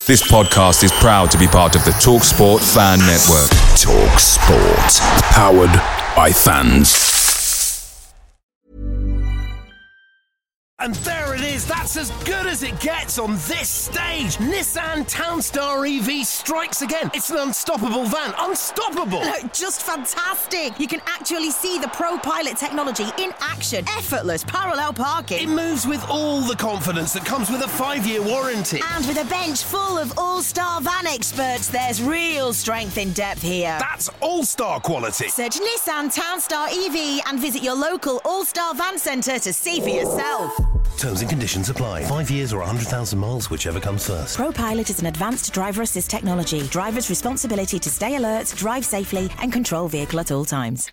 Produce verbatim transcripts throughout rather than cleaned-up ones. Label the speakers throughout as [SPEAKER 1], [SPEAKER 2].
[SPEAKER 1] This podcast is proud to be part of the TalkSport Fan Network. TalkSport. Powered by fans.
[SPEAKER 2] And there it is, that's as good as it gets on this stage. Nissan Townstar E V strikes again. It's an unstoppable van, unstoppable.
[SPEAKER 3] Look, just fantastic. You can actually see the Pro Pilot technology in action. Effortless parallel parking.
[SPEAKER 2] It moves with all the confidence that comes with a five-year warranty.
[SPEAKER 3] And with a bench full of all-star van experts, there's real strength in depth here.
[SPEAKER 2] That's all-star quality.
[SPEAKER 3] Search Nissan Townstar E V and visit your local all-star van centre to see for yourself.
[SPEAKER 2] Terms and conditions apply. Five years or one hundred thousand miles, whichever comes first.
[SPEAKER 3] ProPilot is an advanced driver assist technology. Driver's responsibility to stay alert, drive safely and control vehicle at all times.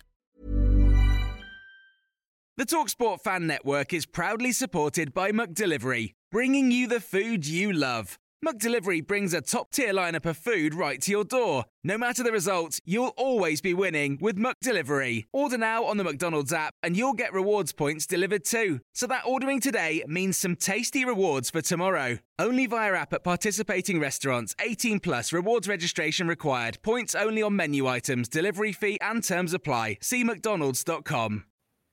[SPEAKER 4] The TalkSport Fan Network is proudly supported by McDelivery, bringing you the food you love. McDelivery brings a top-tier lineup of food right to your door. No matter the result, you'll always be winning with McDelivery. Order now on the McDonald's app and you'll get rewards points delivered too. So that ordering today means some tasty rewards for tomorrow. Only via app at participating restaurants. eighteen plus, rewards registration required. Points only on menu items, delivery fee and terms apply. See mcdonalds dot com.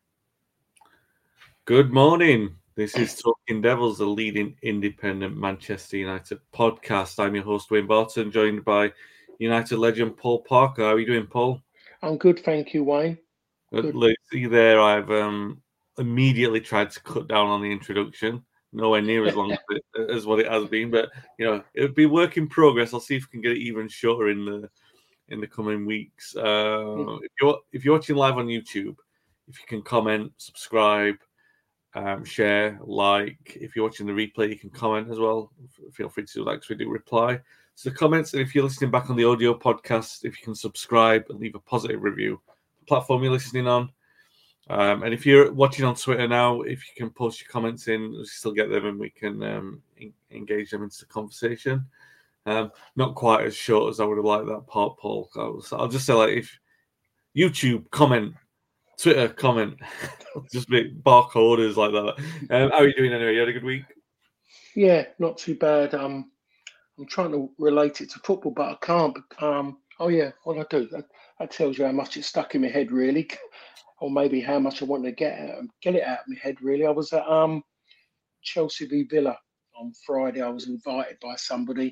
[SPEAKER 5] Good morning. This is Talking Devils, the leading independent Manchester United podcast. I'm your host, Wayne Barton, joined by United legend Paul Parker. How are you doing, Paul?
[SPEAKER 6] I'm good, thank you, Wayne.
[SPEAKER 5] Good. Look, see there, I've um, immediately tried to cut down on the introduction. Nowhere near as long as, it, as what it has been, but you know, it'll be work in progress. I'll see if we can get it even shorter in the in the coming weeks. Uh, mm. If you're if you're watching live on YouTube, if you can comment, subscribe. Um, share, like. If you're watching the replay, you can comment as well. Feel free to do that because we do reply to the comments. And if you're listening back on the audio podcast, if you can subscribe and leave a positive review, the platform you're listening on. Um, and if you're watching on Twitter now, if you can post your comments in, we still get them and we can um, in- engage them into the conversation. Um, not quite as short as I would have liked that part, Paul. I'll, I'll just say, like, if YouTube comment, Twitter comment, just make bark orders like that. Um, how are you doing anyway? You had a good week?
[SPEAKER 6] Yeah, not too bad. Um, I'm trying to relate it to football, but I can't. Um, oh yeah, what I do that, that tells you how much it's stuck in my head, really, or maybe how much I want to get out, get it out of my head. Really, I was at um Chelsea v Villa on Friday. I was invited by somebody.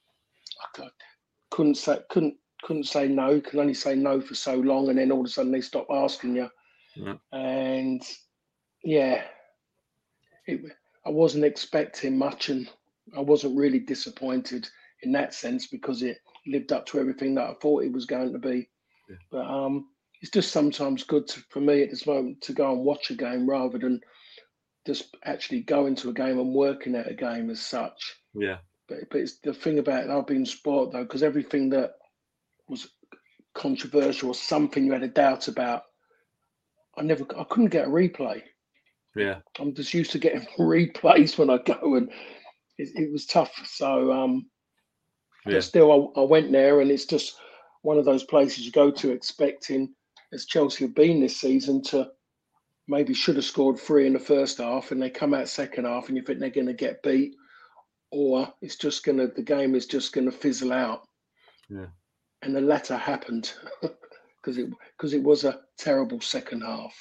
[SPEAKER 6] I couldn't say couldn't. Couldn't say no, can only say no for so long, and then all of a sudden they stop asking you. Yeah. And yeah, it, I wasn't expecting much, and I wasn't really disappointed in that sense because it lived up to everything that I thought it was going to be. Yeah. But um, it's just sometimes good to, for me at this moment to go and watch a game rather than just actually go into a game and working at a game as such.
[SPEAKER 5] Yeah.
[SPEAKER 6] But, but it's the thing about it, I've been sport though, because everything that was controversial or something you had a doubt about, I never, I couldn't get a replay.
[SPEAKER 5] Yeah,
[SPEAKER 6] I'm just used to getting replays when I go, and it, it was tough. So, um, yeah. But still, I, I went there, and it's just one of those places you go to expecting, as Chelsea have been this season, to maybe should have scored three in the first half, and they come out second half, and you think they're going to get beat, or it's just going to, the game is just going to fizzle out.
[SPEAKER 5] Yeah.
[SPEAKER 6] And the latter happened because it because it was a terrible second half.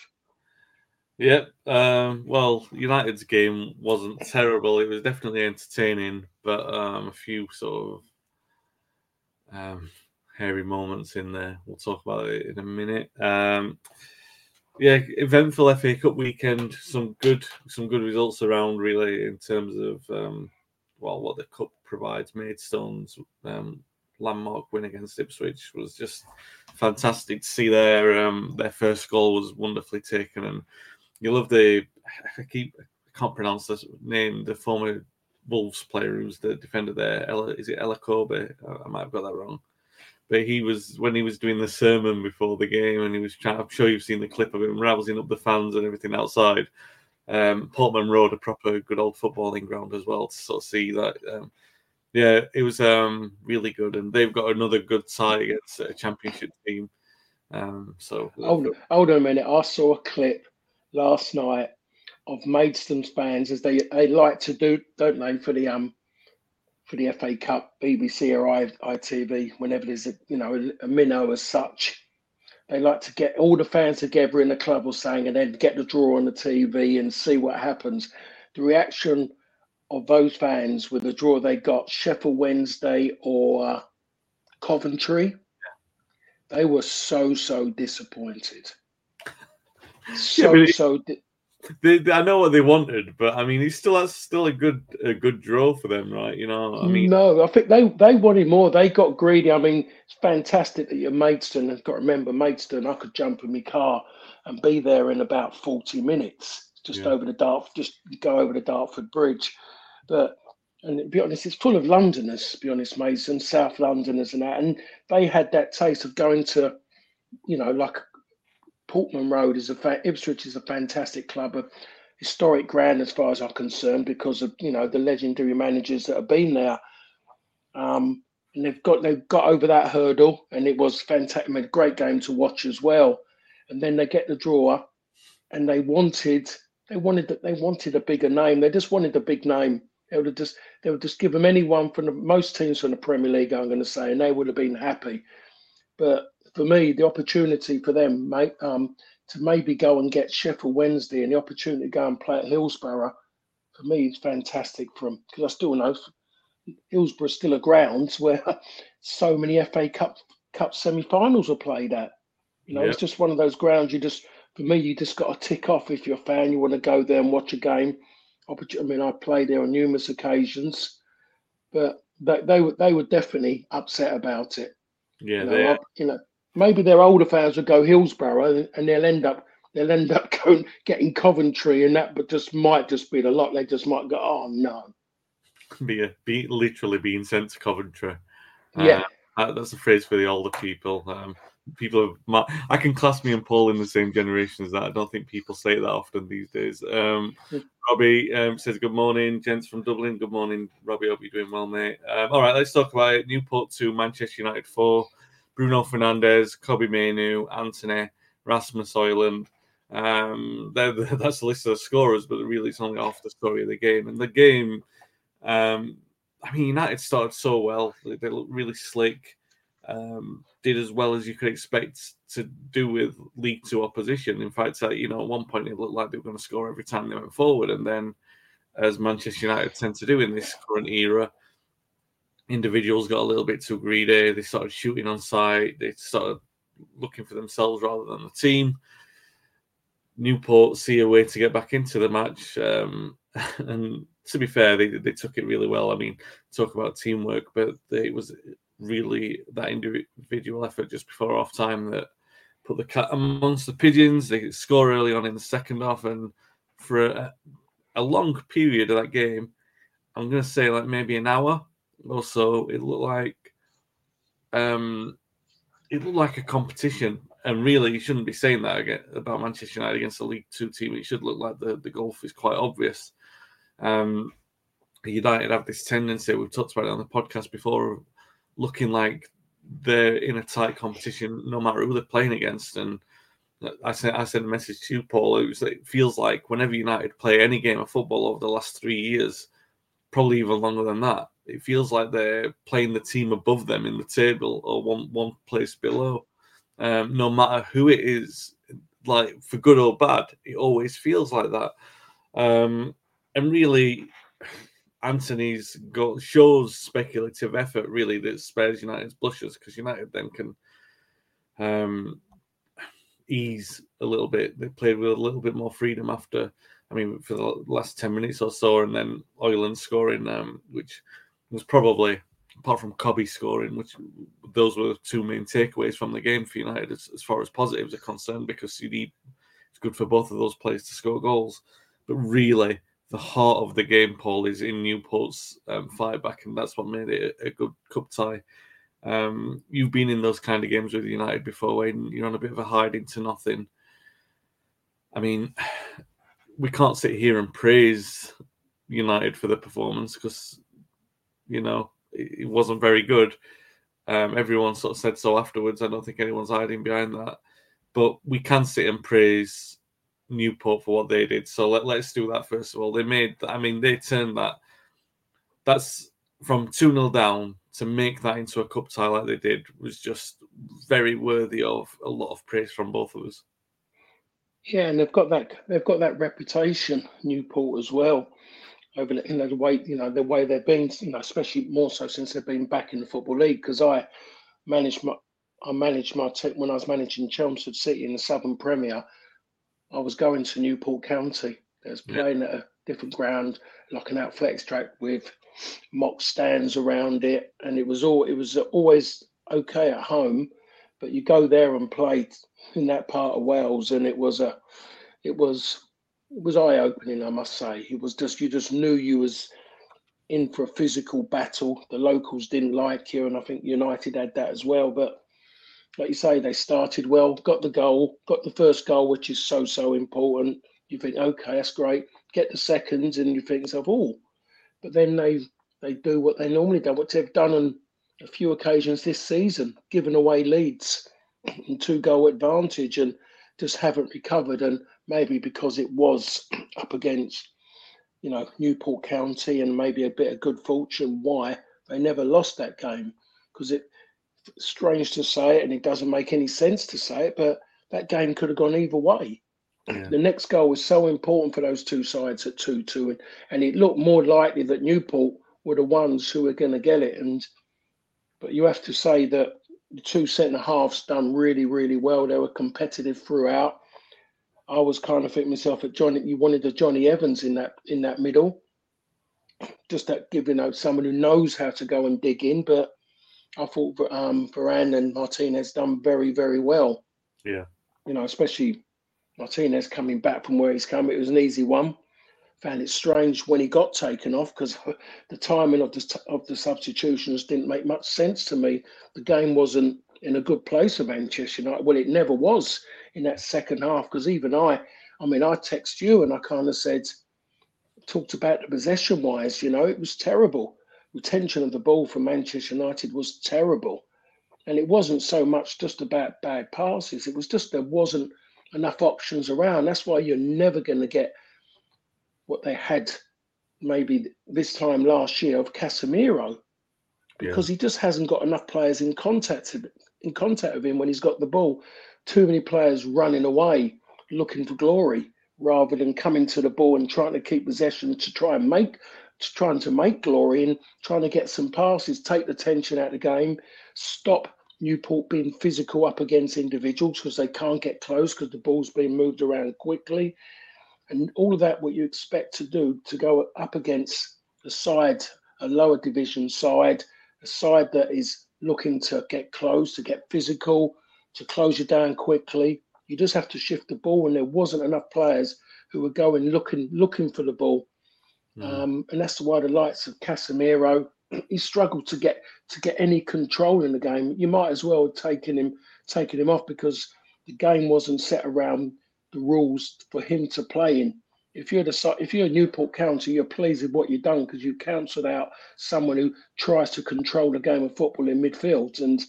[SPEAKER 5] Yeah, um, well, United's game wasn't terrible. It was definitely entertaining, but um, a few sort of um, hairy moments in there. We'll talk about it in a minute. Um, yeah, eventful F A Cup weekend. Some good, some good results around really in terms of um, well, what the cup provides. Maidstone's um, landmark win against Ipswich was just fantastic to see. Their um, their first goal was wonderfully taken, and you love the I keep I can't pronounce this name, the former Wolves player who's the defender there. Ella, is it Ella Kobe? I might have got that wrong, but he was when he was doing the sermon before the game, and he was trying. I'm sure you've seen the clip of him rousing up the fans and everything outside. Um, Portman Road, a proper good old footballing ground as well, to sort of see that. Um, Yeah, it was um, really good, and they've got another good side against a championship team. Um, so
[SPEAKER 6] hold, hold on a minute. I saw a clip last night of Maidstone's fans, as they, they like to do, don't they, for the um for the F A Cup, B B C or I, ITV, whenever there's a you know a, a minnow as such, they like to get all the fans together in the club or saying, and then get the draw on the T V and see what happens. The reaction of those fans with the draw they got, Sheffield Wednesday or uh, Coventry, they were so so disappointed. So
[SPEAKER 5] yeah,
[SPEAKER 6] so. Di-
[SPEAKER 5] They, they, I know what they wanted, but I mean, he's still that's still a good a good draw for them, right? You know, I mean,
[SPEAKER 6] no, I think they they wanted more. They got greedy. I mean, it's fantastic that you're Maidstone. I've got to remember Maidstone. I could jump in my car and be there in about forty minutes, just
[SPEAKER 5] yeah.
[SPEAKER 6] over the Dart, just go over the Dartford Bridge. But and to be honest, it's full of Londoners. To be honest, Maidstone, South Londoners, and that, and they had that taste of going to, you know, like. Portman Road is a fa- Ipswich is a fantastic club, a historic ground as far as I'm concerned, because of you know the legendary managers that have been there, um, and they've got they've got over that hurdle, and it was fantastic, a great game to watch as well. And then they get the draw, and they wanted they wanted they wanted a bigger name. They just wanted a big name. They would have just they would just give them anyone from the, most teams from the Premier League, I'm going to say, and they would have been happy. But for me, the opportunity for them, mate, um, to maybe go and get Sheffield Wednesday and the opportunity to go and play at Hillsborough, for me, is fantastic for them. Because I still know Hillsborough's still a ground where so many F A Cup Cup semi-finals are played at. You know,
[SPEAKER 5] yeah.
[SPEAKER 6] It's just one of those grounds you just, for me, you just got to tick off if you're a fan. You want to go there and watch a game. I mean, I played there on numerous occasions, but they they were they were definitely upset about it.
[SPEAKER 5] Yeah,
[SPEAKER 6] you know,
[SPEAKER 5] they,
[SPEAKER 6] I, you know. Maybe their older fans will go Hillsborough and they'll end up they'll end up going getting Coventry and that, but just might just be the lot. They just might go, oh no,
[SPEAKER 5] be a, be literally being sent to Coventry.
[SPEAKER 6] Yeah,
[SPEAKER 5] uh, that's a phrase for the older people. Um, people, have, I can class me and Paul in the same generation as that. I don't think people say that often these days. Um, Robbie um, says, "Good morning, gents from Dublin." Good morning, Robbie. Hope you're doing well, mate. Um, all right, let's talk about it. Newport two, Manchester United four. Bruno Fernandes, Kobbie Mainoo, Anthony, Rasmus Højlund. Um, that's the list of the scorers, but really it's only half the story of the game. And the game, um, I mean, United started so well. They, they looked really slick. Um, did as well as you could expect to do with League Two opposition. In fact, uh, you know, at one point it looked like they were going to score every time they went forward. And then, as Manchester United tend to do in this current era, individuals got a little bit too greedy. They started shooting on sight. They started looking for themselves rather than the team. Newport see a way to get back into the match. Um, and to be fair, they, they took it really well. I mean, talk about teamwork, but they, it was really that individual effort just before half time that put the cat amongst the pigeons. They score early on in the second half. And for a, a long period of that game, I'm going to say like maybe an hour, also, it looked like um, it looked like a competition, and really, you shouldn't be saying that again about Manchester United against a League Two team. It should look like the, the gulf is quite obvious. Um, United have this tendency, we've talked about it on the podcast before, of looking like they're in a tight competition no matter who they're playing against. And I sent I sent a message to you, Paul. It was it feels like whenever United play any game of football over the last three years, probably even longer than that, it feels like they're playing the team above them in the table or one one place below. Um, no matter who it is, like for good or bad, it always feels like that. Um, and really, Anthony's goal shows speculative effort, really, that spares United's blushes, because United then can um, ease a little bit. They played with a little bit more freedom after, I mean, for the last ten minutes or so, and then Højlund scoring, um, which was probably, apart from Kobbie scoring, which those were the two main takeaways from the game for United as, as far as positives are concerned, because you need, it's good for both of those players to score goals. But really, the heart of the game, Paul, is in Newport's um, fight back, and that's what made it a, a good cup tie. Um, you've been in those kind of games with United before, when you're on a bit of a hide into nothing. I mean, we can't sit here and praise United for the performance, because, you know, it, it wasn't very good. Um, everyone sort of said so afterwards. I don't think anyone's hiding behind that. But we can sit and praise Newport for what they did. So let, let's do that first of all. They made, I mean, they turned that. That's from two nil down to make that into a cup tie like they did was just very worthy of a lot of praise from both of us.
[SPEAKER 6] Yeah, and they've got that they've got that reputation, Newport as well, over the, you know the way you know the way they've been, you know, especially more so since they've been back in the Football League. Because I managed my I managed my team when I was managing Chelmsford City in the Southern Premier. I was going to Newport County. They was playing at a different ground, like an athletics track with mock stands around it, and it was all it was always okay at home, but you go there and play in that part of Wales, and it was a it was it was eye opening, I must say. It was just you just knew you was in for a physical battle. The locals didn't like you, and I think United had that as well. But like you say, they started well, got the goal, got the first goal, which is so so important. You think, okay, that's great. Get the seconds, and you think yourself, oh. But then they they do what they normally do, what they've done on a few occasions this season, given away leads and two goal advantage, and just haven't recovered. And maybe because it was up against, you know, Newport County and maybe a bit of good fortune, why they never lost that game. Because it's strange to say it, and it doesn't make any sense to say it, but that game could have gone either way. Yeah. The next goal was so important for those two sides at two two, and, and it looked more likely that Newport were the ones who were going to get it. And but you have to say that the two centre halves done really, really well. They were competitive throughout. I was kind of thinking myself at Johnny, you wanted a Johnny Evans in that in that middle, just that giving out someone who knows how to go and dig in. But I thought um, Varane and Martinez done very, very well.
[SPEAKER 5] Yeah,
[SPEAKER 6] you know, especially Martinez coming back from where he's come. It was an easy one. Found it strange when he got taken off because the timing of the of the substitutions didn't make much sense to me. The game wasn't in a good place for Manchester United. Well, it never was in that second half, because even I, I mean, I text you and I kind of said, talked about the possession wise, you know, it was terrible. Retention of the ball for Manchester United was terrible. And it wasn't so much just about bad passes. It was just there wasn't enough options around. That's why you're never going to get what they had maybe this time last year of Casemiro, because yeah. he just hasn't got enough players in contact in contact with him when he's got the ball. Too many players running away, looking for glory, rather than coming to the ball and trying to keep possession to try and make, to trying to make glory and trying to get some passes, take the tension out of the game, stop Newport being physical up against individuals because they can't get close because the ball's being moved around quickly. And all of that, what you expect to do to go up against a side, a lower division side, a side that is looking to get close, to get physical, to close you down quickly. You just have to shift the ball, and there wasn't enough players who were going looking looking for the ball. Mm. Um, and that's why the likes of Casemiro, he struggled to get to get any control in the game. You might as well have taken him taken him off because the game wasn't set around the rules for him to play in. If you're the if you're Newport County, you're pleased with what you've done because you cancelled out someone who tries to control the game of football in midfield. And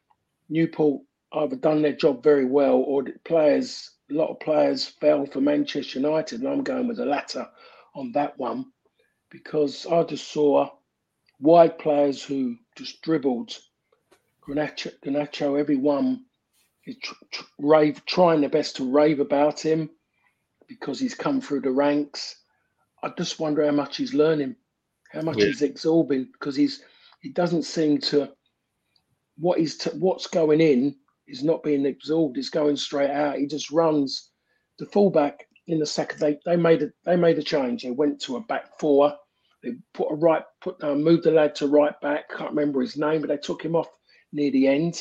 [SPEAKER 6] Newport either done their job very well, or the players, a lot of players fell for Manchester United. And I'm going with the latter on that one, because I just saw wide players who just dribbled. Garnacho, Garnacho everyone is tr- tr- rave, trying their best to rave about him because he's come through the ranks. I just wonder how much he's learning, how much yeah. he's absorbing, because he's he doesn't seem to what he's t- what's going in is not being absorbed. It's going straight out. He just runs. The fullback in the second, they they made a they made a change. They went to a back four. They put a right put uh, moved the lad to right back. Can't remember his name, but they took him off near the end.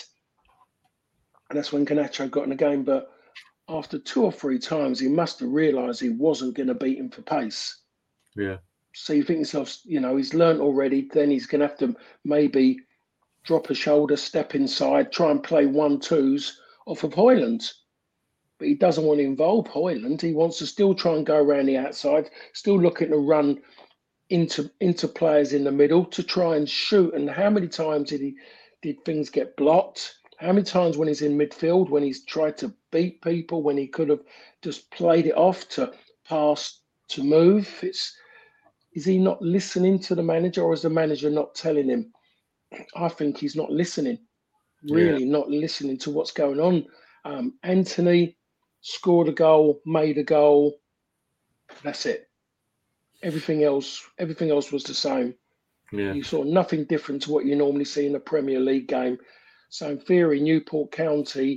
[SPEAKER 6] And that's when Garnacho got in the game. But after two or three times, he must have realised he wasn't going to beat him for pace.
[SPEAKER 5] Yeah.
[SPEAKER 6] So you think yourself, you know, he's learnt already. Then he's going to have to maybe drop a shoulder, step inside, try and play one-twos off of Højlund. But he doesn't want to involve Højlund. He wants to still try and go around the outside, still looking to run into into players in the middle to try and shoot. And how many times did he did things get blocked? How many times when he's in midfield, when he's tried to beat people, when he could have just played it off to pass, to move? It's is he not listening to the manager, or is the manager not telling him? I think he's not listening, really yeah. not listening to what's going on. Um, Anthony scored a goal, made a goal. That's it. Everything else, everything else was the same.
[SPEAKER 5] Yeah.
[SPEAKER 6] You saw nothing different to what you normally see in a Premier League game. So in theory, Newport County,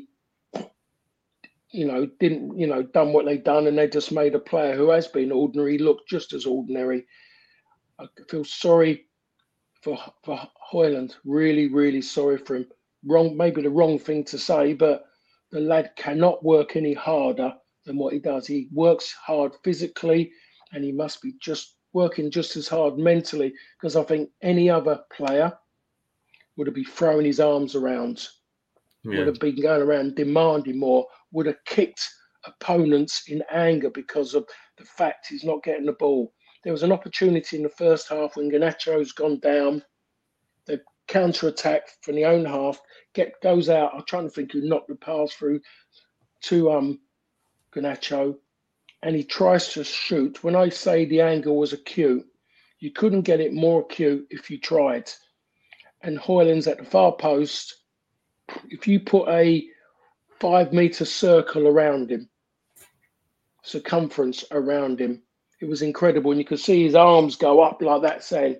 [SPEAKER 6] you know, didn't, you know, done what they've done, and they just made a player who has been ordinary look just as ordinary. I feel sorry for for Hoyland. Really, really sorry for him. Wrong, maybe the wrong thing to say, but the lad cannot work any harder than what he does. He works hard physically, and he must be just working just as hard mentally, because I think any other player would have been throwing his arms around, yeah. would have been going around demanding more, would have kicked opponents in anger because of the fact he's not getting the ball. There was an opportunity in the first half when Garnacho's gone down. The counter-attack from the own half get goes out. I'm trying to think who knocked the pass through to um, Garnacho, and he tries to shoot. When I say the angle was acute, you couldn't get it more acute if you tried. And Hoyland's at the far post. If you put a five-metre circle around him, circumference around him, it was incredible. And you could see his arms go up like that, saying,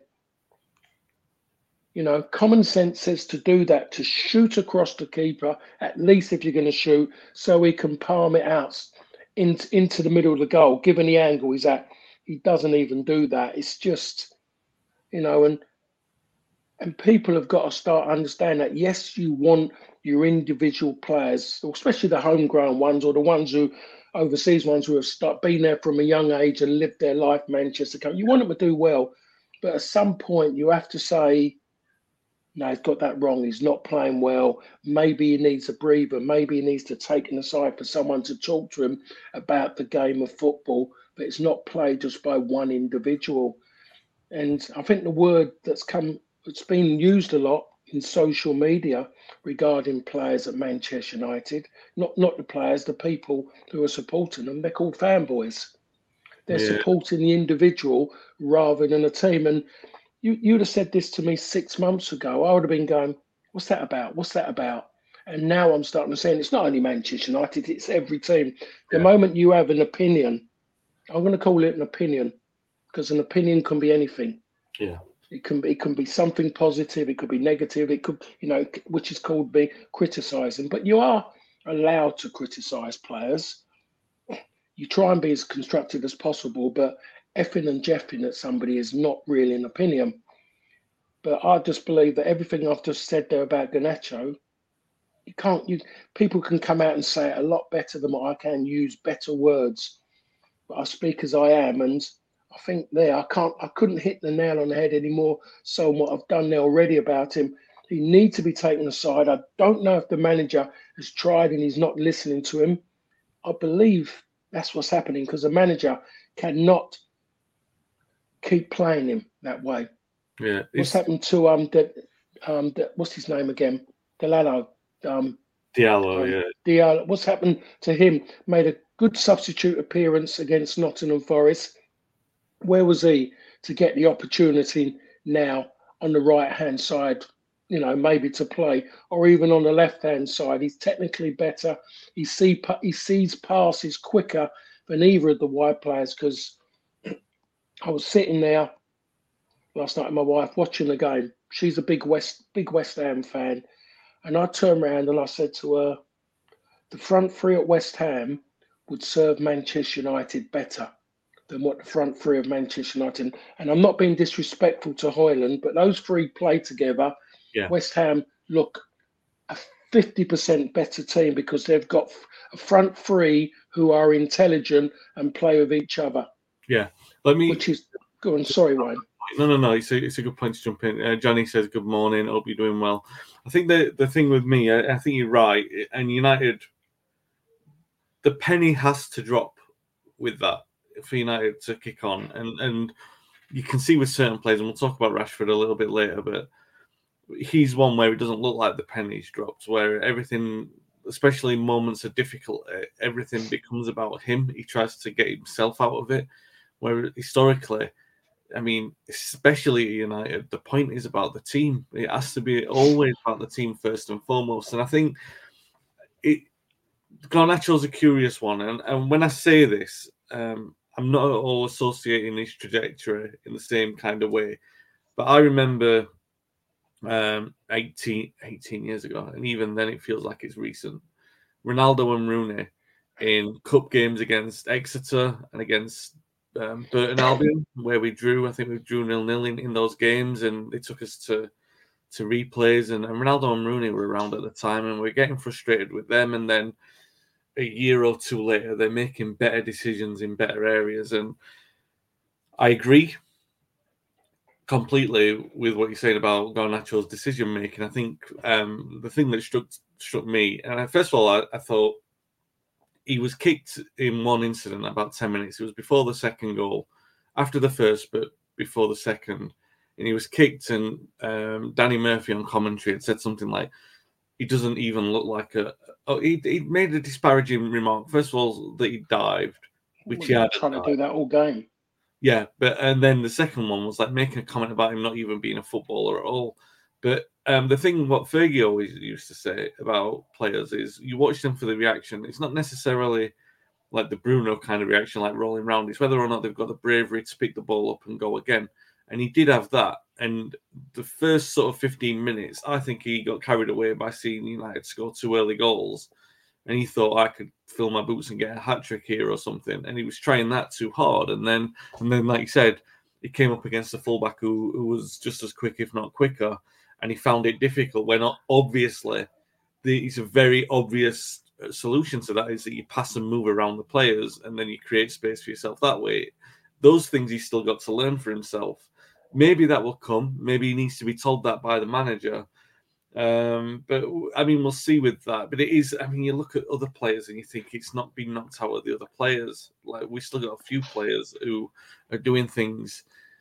[SPEAKER 6] you know, common sense says to do that, to shoot across the keeper, at least if you're going to shoot, so he can palm it out in, into the middle of the goal, given the angle he's at. He doesn't even do that. It's just, you know, and and people have got to start understanding that, yes, you want your individual players, especially the homegrown ones or the ones who, overseas ones who have start, been there from a young age and lived their life, Manchester. You want them to do well. But at some point, you have to say, no, he's got that wrong. He's not playing well. Maybe he needs a breather. Maybe he needs to take an aside for someone to talk to him about the game of football. But it's not played just by one individual. And I think the word that's come, it's been used a lot in social media regarding players at Manchester United, not not the players, the people who are supporting them. They're called fanboys. They're yeah. supporting the individual rather than a team. And you, you'd have said this to me six months ago. I would have been going, what's that about? What's that about? And now I'm starting to say, it's not only Manchester United, it's every team. The yeah. moment you have an opinion, I'm going to call it an opinion, because an opinion can be anything.
[SPEAKER 5] Yeah.
[SPEAKER 6] It can be, it can be something positive. It could be negative. It could, you know, which is called being criticising. But you are allowed to criticise players. You try and be as constructive as possible, but effing and jeffing at somebody is not really an opinion. But I just believe that everything I've just said there about Garnacho, you can't. You people can come out and say it a lot better than what I can. Use better words, but I speak as I am, and I think there, I can't, I couldn't hit the nail on the head anymore. So what I've done there already about him, he needs to be taken aside. I don't know if the manager has tried and he's not listening to him. I believe that's what's happening, because the manager cannot keep playing him that way.
[SPEAKER 5] Yeah.
[SPEAKER 6] What's happened to um the um the, what's his name again? Diallo. Um,
[SPEAKER 5] Diallo,
[SPEAKER 6] um,
[SPEAKER 5] yeah.
[SPEAKER 6] Diallo. What's happened to him? Made a good substitute appearance against Nottingham Forest. Where was he to get the opportunity now on the right-hand side, you know, maybe to play, or even on the left-hand side? He's technically better. He, see, he sees passes quicker than either of the wide players, because I was sitting there last night with my wife watching the game. She's a big West, big West Ham fan. And I turned around and I said to her, the front three at West Ham would serve Manchester United better than what the front three of Manchester United. And I'm not being disrespectful to Hoyland, but those three play together.
[SPEAKER 5] Yeah.
[SPEAKER 6] West Ham look a fifty percent better team, because they've got a front three who are intelligent and play with each other.
[SPEAKER 5] Yeah. Let me.
[SPEAKER 6] Which is, go on, sorry, Wayne.
[SPEAKER 5] No, no, no. It's a, it's a good point to jump in. Uh, Johnny says, good morning. Hope you're doing well. I think the, the thing with me, I, I think you're right. And United, the penny has to drop with that for United to kick on. And and you can see with certain players, and we'll talk about Rashford a little bit later, but he's one where it doesn't look like the penny's dropped, where everything, especially in moments of difficulty, everything becomes about him. He tries to get himself out of it, where historically I mean, especially at United, the point is about the team. It has to be always about the team first and foremost. And I think it Garnacho's a curious one. And, and when I say this, um, I'm not at all associating his trajectory in the same kind of way. But I remember um, eighteen, eighteen years ago, and even then it feels like it's recent, Ronaldo and Rooney in cup games against Exeter and against Um, Burton Albion, where we drew, I think we drew nil-nil in, in those games, and they took us to to replays. And, and Ronaldo and Rooney were around at the time, and we we're getting frustrated with them. And then a year or two later, they're making better decisions in better areas. And I agree completely with what you're saying about Garnacho's decision making. I think um, the thing that struck struck me, and I, first of all, I, I thought. He was kicked in one incident about ten minutes. It was before the second goal, after the first, but before the second. And he was kicked, and um, Danny Murphy on commentary had said something like, he doesn't even look like a... Oh, he, he made a disparaging remark. First of all, that he dived, which
[SPEAKER 6] well,
[SPEAKER 5] he had...
[SPEAKER 6] trying to do that all game.
[SPEAKER 5] Yeah, but and then the second one was like making a comment about him not even being a footballer at all. But um, the thing, what Fergie always used to say about players is you watch them for the reaction. It's not necessarily like the Bruno kind of reaction, like rolling around. It's whether or not they've got the bravery to pick the ball up and go again. And he did have that. And the first sort of fifteen minutes, I think he got carried away by seeing United score two early goals. And he thought, I could fill my boots and get a hat-trick here or something. And he was trying that too hard. And then, and then like you said, he came up against a fullback who, who was just as quick, if not quicker. And he found it difficult when obviously the, it's a very obvious solution to that is that you pass and move around the players and then you create space for yourself that way. Those things he's still got to learn for himself. Maybe that will come. Maybe he needs to be told that by the manager. Um, but I mean, we'll see with that. But it is, I mean, you look at other players and you think it's not been knocked out of the other players. Like we still got a few players who are doing things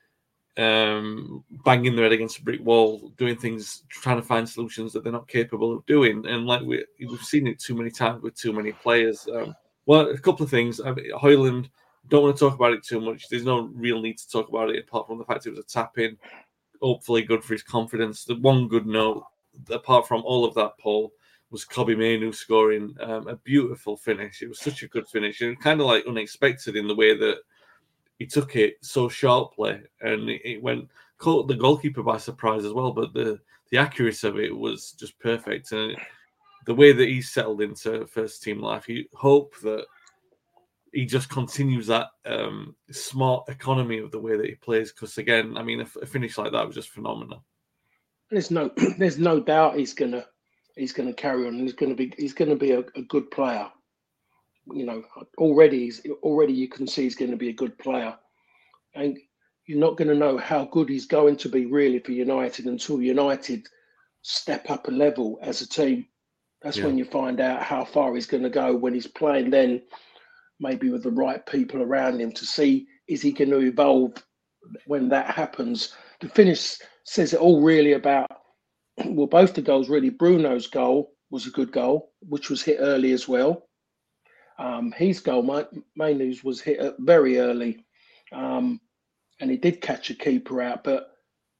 [SPEAKER 5] Um, banging their head against a brick wall, doing things, trying to find solutions that they're not capable of doing. And like we, we've seen it too many times with too many players. Um, well, a couple of things. I mean, Højlund, don't want to talk about it too much. There's no real need to talk about it apart from the fact it was a tap-in. Hopefully good for his confidence. The one good note, apart from all of that, Paul, was Kobbie Mainoo scoring um, a beautiful finish. It was such a good finish. And kind of like unexpected in the way that he took it so sharply, and it, it went caught the goalkeeper by surprise as well. But the, the accuracy of it was just perfect, and the way that he's settled into first team life, you hope that he just continues that um, smart economy of the way that he plays. Because again, I mean, a, a finish like that was just phenomenal.
[SPEAKER 6] There's no, there's no doubt he's gonna, he's gonna carry on. He's gonna be, he's gonna be a, a good player. You know, already, he's, already you can see he's going to be a good player, and you're not going to know how good he's going to be really for United until United step up a level as a team. That's yeah. when you find out how far he's going to go when he's playing. Then maybe with the right people around him to see is he going to evolve when that happens. The finish says it all really about. Well, both the goals really. Bruno's goal was a good goal, which was hit early as well. Um, his goal, Mainoo's, was hit very early, um, and he did catch a keeper out. But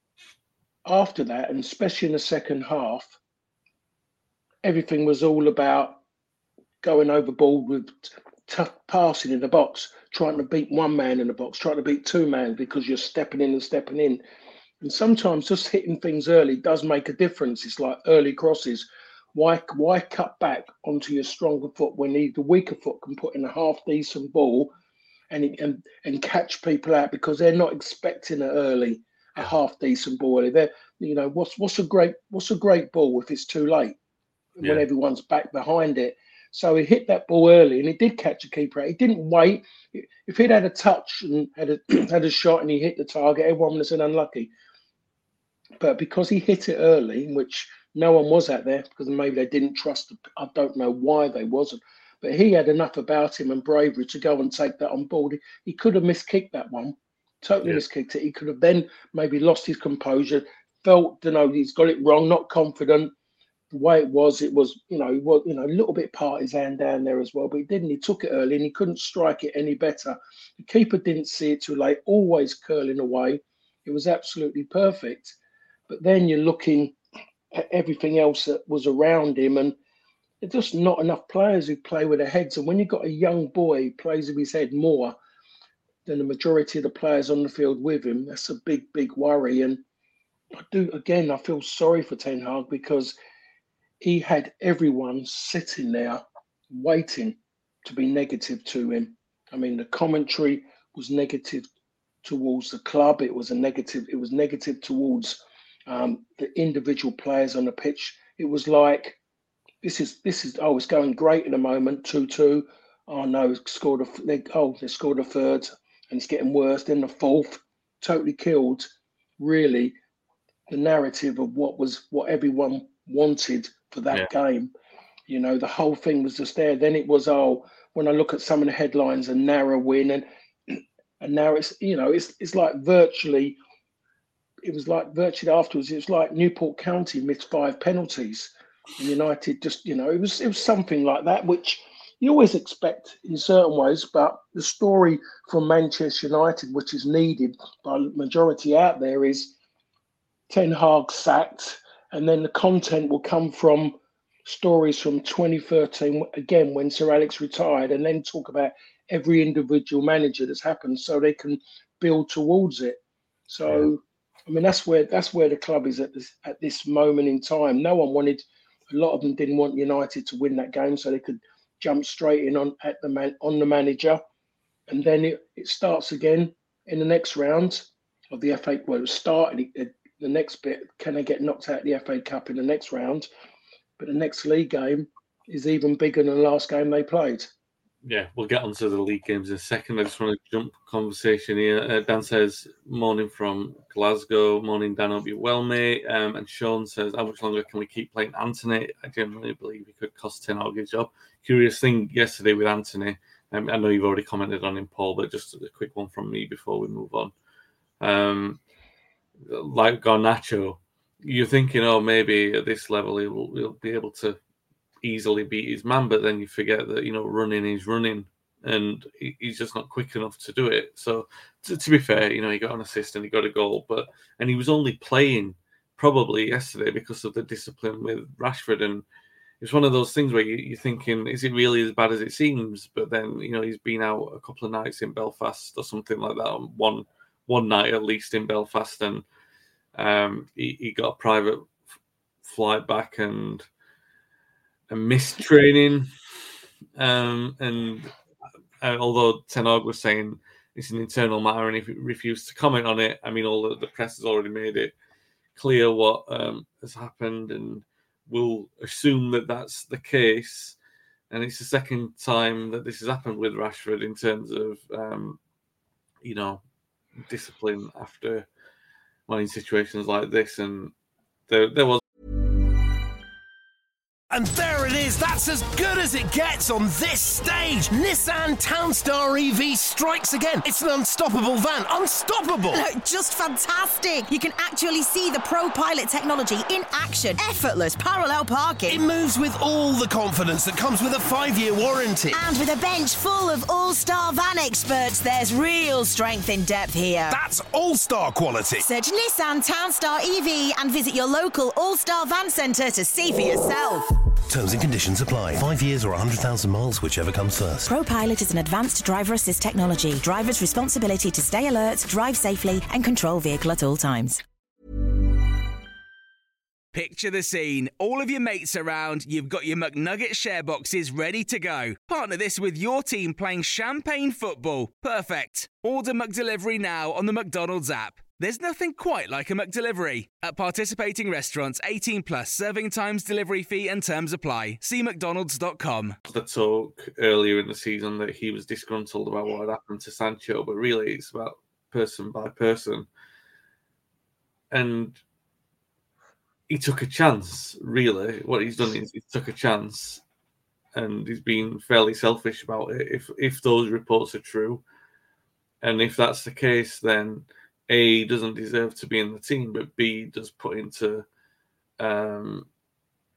[SPEAKER 6] after that, and especially in the second half, everything was all about going overboard with tough passing in the box, trying to beat one man in the box, trying to beat two men because you're stepping in and stepping in. And sometimes just hitting things early does make a difference. It's like early crosses. Why why cut back onto your stronger foot when the, the weaker foot can put in a half decent ball and, and and catch people out because they're not expecting it early, a half decent ball early. They're, you know, what's what's a great what's a great ball if it's too late yeah. when everyone's back behind it. So he hit that ball early and he did catch a keeper out. He didn't wait. If he'd had a touch and had a had a shot and he hit the target, everyone would have said unlucky. But because he hit it early, which no one was out there because maybe they didn't trust. I don't know why they wasn't. But he had enough about him and bravery to go and take that on board. He, he could have miskicked that one, totally yeah. miskicked it. He could have then maybe lost his composure, felt, you know, he's got it wrong, not confident, the way it was, it was, you know, well, you know, a little bit partisan down there as well, but he didn't. He took it early and he couldn't strike it any better. The keeper didn't see it too late, always curling away. It was absolutely perfect. But then you're looking at everything else that was around him, and there's just not enough players who play with their heads. And when you've got a young boy who plays with his head more than the majority of the players on the field with him, that's a big, big worry. And I do, again, I feel sorry for Ten Hag because he had everyone sitting there waiting to be negative to him. I mean, the commentary was negative towards the club. It was a negative. It was negative towards um, the individual players on the pitch. It was like, this is this is oh, it's going great at the moment. Two-two. Oh no, scored a they, oh they scored a third, and it's getting worse. Then the fourth, totally killed. Really, the narrative of what was what everyone wanted for that yeah. game. You know, the whole thing was just there. Then it was, oh, when I look at some of the headlines, a narrow win, and and now it's, you know, it's it's like virtually, it was like virtually afterwards, it was like Newport County missed five penalties. And United just, you know, it was it was something like that, which you always expect in certain ways, but the story from Manchester United, which is needed by the majority out there, is Ten Hag sacked, and then the content will come from stories from twenty thirteen, again, when Sir Alex retired, and then talk about every individual manager that's happened so they can build towards it. So, I mean, that's where that's where the club is at this, at this moment in time. No one wanted, a lot of them didn't want United to win that game so they could jump straight in on at the man, on the manager. And then it, it starts again in the next round of the F A. Well, it started it, the next bit. Can they get knocked out of the F A Cup in the next round? But the next league game is even bigger than the last game they played.
[SPEAKER 5] Yeah, we'll get onto the league games in a second. I just want to jump conversation here. Uh, Dan says, morning from Glasgow. Morning, Dan, hope you're well, mate. Um, and Sean says, how much longer can we keep playing Anthony? I genuinely believe he could cost Ten Hag his job. Curious thing yesterday with Anthony. Um, I know you've already commented on him, Paul, but just a quick one from me before we move on. Um, like Garnacho, you're thinking, oh, maybe at this level he'll, he'll be able to easily beat his man, but then you forget that, you know, running is running and he, he's just not quick enough to do it. So to, to be fair, you know, he got an assist and he got a goal, but and he was only playing probably yesterday because of the discipline with Rashford, and it's one of those things where you, you're thinking, is it really as bad as it seems? But then, you know, he's been out a couple of nights in Belfast or something like that, one one night at least in Belfast, and um, he, he got a private f- flight back and and missed training, um, and uh, although Ten Hag was saying it's an internal matter and if he refused to comment on it, I mean, all the, the press has already made it clear what um, has happened, and we'll assume that that's the case. And it's the second time that this has happened with Rashford in terms of, um, you know, discipline after well, in situations like this, and there there was.
[SPEAKER 2] And there it is, that's as good as it gets on this stage. Nissan Townstar E V strikes again. It's an unstoppable van, unstoppable.
[SPEAKER 3] Look, just fantastic. You can actually see the Pro Pilot technology in action. Effortless parallel parking.
[SPEAKER 2] It moves with all the confidence that comes with a five-year warranty.
[SPEAKER 3] And with a bench full of all-star van experts, there's real strength in depth here.
[SPEAKER 2] That's all-star quality.
[SPEAKER 3] Search Nissan Townstar E V and visit your local all-star van centre to see for yourself.
[SPEAKER 7] Terms and conditions apply. Five years or one hundred thousand miles, whichever comes first.
[SPEAKER 3] ProPilot is an advanced driver assist technology. Driver's responsibility to stay alert, drive safely, and control vehicle at all times.
[SPEAKER 4] Picture the scene. All of your mates around, you've got your McNugget share boxes ready to go. Partner this with your team playing champagne football. Perfect. Order McDelivery now on the McDonald's app. There's nothing quite like a McDelivery. At participating restaurants, eighteen plus, serving times, delivery fee and terms apply. See mcdonalds dot com.
[SPEAKER 5] The talk earlier in the season that he was disgruntled about what had happened to Sancho, but really it's about person by person. And he took a chance, really. What he's done is he took a chance and he's been fairly selfish about it. If if those reports are true, and if that's the case, then A, doesn't deserve to be in the team, but B, does put into um,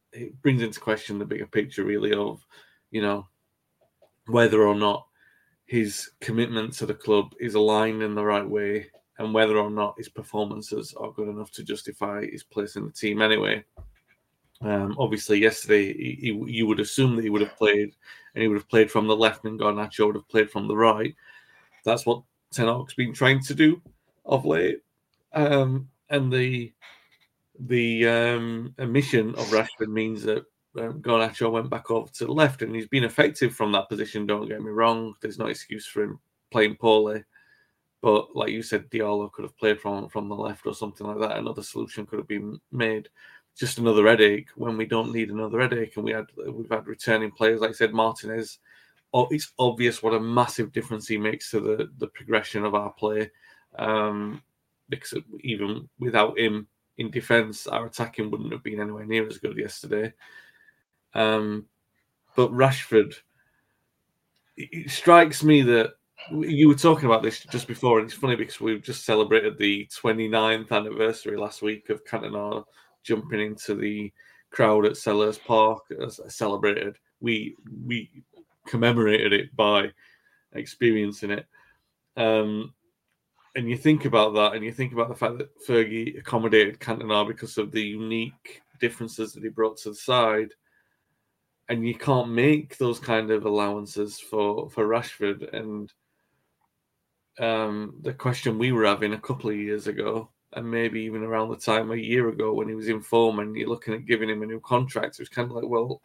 [SPEAKER 5] it brings into question the bigger picture, really, of, you know, whether or not his commitment to the club is aligned in the right way, and whether or not his performances are good enough to justify his place in the team anyway. Um, obviously, yesterday, he, he, you would assume that he would have played, and he would have played from the left, and Garnacho would have played from the right. That's what Ten Hag's been trying to do of late. Um, and the the um, omission of Rashford means that um, Garnacho went back over to the left, and he's been effective from that position, don't get me wrong. There's no excuse for him playing poorly. But like you said, Diallo could have played from, from the left or something like that. Another solution could have been made. Just another headache when we don't need another headache. And we had, we've had returning players, like I said, Martinez. Oh, it's obvious what a massive difference he makes to the, the progression of our play. Um, because even without him in defence, our attacking wouldn't have been anywhere near as good yesterday. Um, but Rashford, it strikes me that you were talking about this just before, and it's funny because we've just celebrated the twenty-ninth anniversary last week of Cantona jumping into the crowd at Sellers Park. As celebrated, we we commemorated it by experiencing it. Um, and you think about that, and you think about the fact that Fergie accommodated Cantona because of the unique differences that he brought to the side. And you can't make those kind of allowances for, for Rashford. And um, the question we were having a couple of years ago, and maybe even around the time a year ago when he was in form and you're looking at giving him a new contract, it was kind of like, well,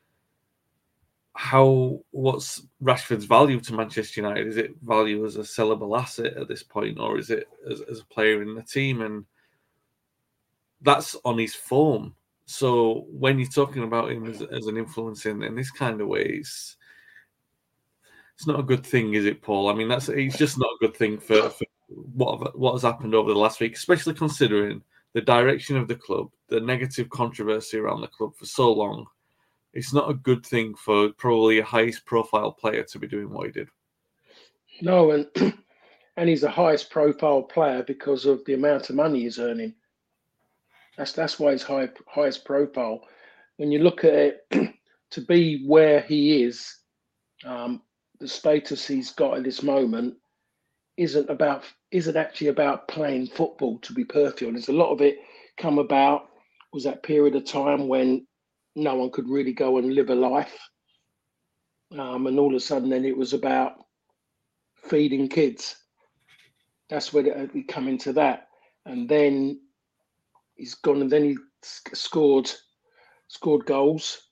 [SPEAKER 5] how? What's Rashford's value to Manchester United? Is it value as a sellable asset at this point, or is it as, as a player in the team? And that's on his form. So when you're talking about him as, as an influence in, in this kind of ways, it's not a good thing, is it, Paul? I mean, that's it's just not a good thing for, for what what has happened over the last week, especially considering the direction of the club, the negative controversy around the club for so long. It's not a good thing for probably a highest profile player to be doing what he did.
[SPEAKER 6] No, and and he's the highest profile player because of the amount of money he's earning. That's that's why he's high, highest profile. When you look at it, to be where he is, um, the status he's got at this moment isn't about isn't actually about playing football. To be perfectly honest, a lot of it come about was that period of time when no one could really go and live a life, um, and all of a sudden, then it was about feeding kids. That's where we come into that, and then. He's gone and then he scored scored goals.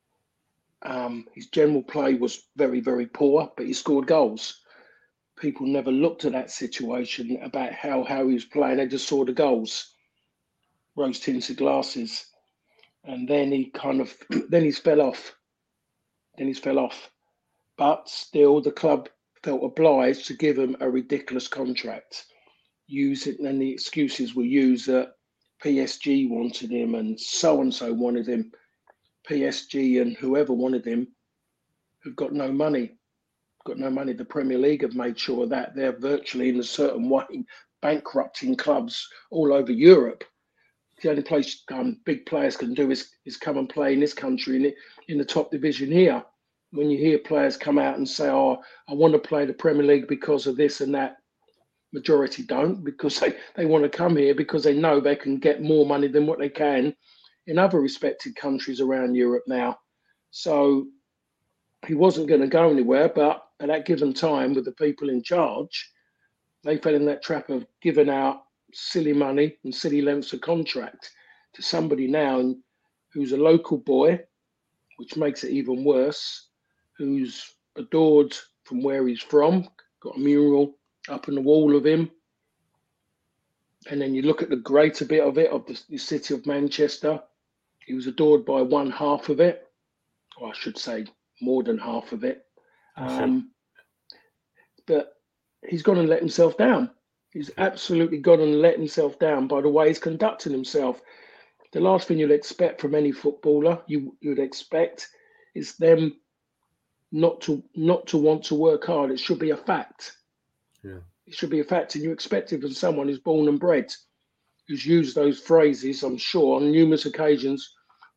[SPEAKER 6] Um, his general play was very, very poor, but he scored goals. People never looked at that situation about how, how he was playing. They just saw the goals, rose-tinted glasses. And then he kind of, then he's fell off. Then he's fell off. But still, the club felt obliged to give him a ridiculous contract. Use it, and the excuses were used that P S G wanted him and so-and-so wanted him. P S G and whoever wanted him have got no money. Got no money. The Premier League have made sure that they're virtually in a certain way bankrupting clubs all over Europe. The only place um, big players can do is, is come and play in this country in, in the top division here. When you hear players come out and say, oh, I want to play the Premier League because of this and that, majority don't, because they, they want to come here because they know they can get more money than what they can in other respected countries around Europe now. So he wasn't going to go anywhere, but at that given time with the people in charge, they fell in that trap of giving out silly money and silly lengths of contract to somebody now who's a local boy, which makes it even worse, who's adored from where he's from, got a mural up on the wall of him. And then you look at the greater bit of it, of the, the city of Manchester. He was adored by one half of it, or I should say more than half of it. Um, but he's gone and let himself down. He's absolutely gone and let himself down by the way he's conducting himself. The last thing you'd expect from any footballer, you you'd expect, is them not to not to want to work hard. It should be a fact.
[SPEAKER 5] Yeah.
[SPEAKER 6] It should be a fact, and you expect it from someone who's born and bred, who's used those phrases, I'm sure, on numerous occasions